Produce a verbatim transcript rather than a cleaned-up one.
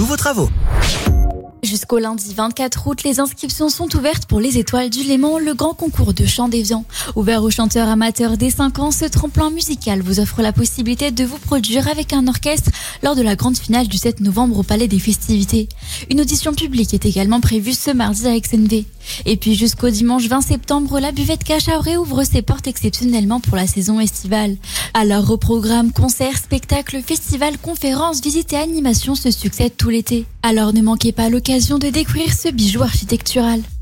tous vos travaux. Jusqu'au lundi vingt-quatre août, les inscriptions sont ouvertes pour les Étoiles du Léman, le grand concours de chant d'Évian. Ouvert aux chanteurs amateurs dès cinq ans, ce tremplin musical vous offre la possibilité de vous produire avec un orchestre lors de la grande finale du sept novembre au Palais des Festivités. Une audition publique est également prévue ce mardi à X N V. Et puis jusqu'au dimanche vingt septembre, la buvette Cachaoré ouvre ses portes exceptionnellement pour la saison estivale. Alors au programme, concerts, spectacles, festivals, conférences, visites et animations se succèdent tout l'été. Alors ne manquez pas l'occasion de découvrir ce bijou architectural.